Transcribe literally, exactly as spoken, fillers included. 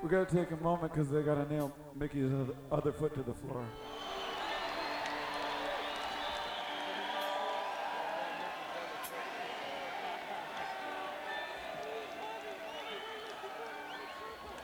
We gotta take a moment because they gotta nail Mickey's other- other foot to the floor.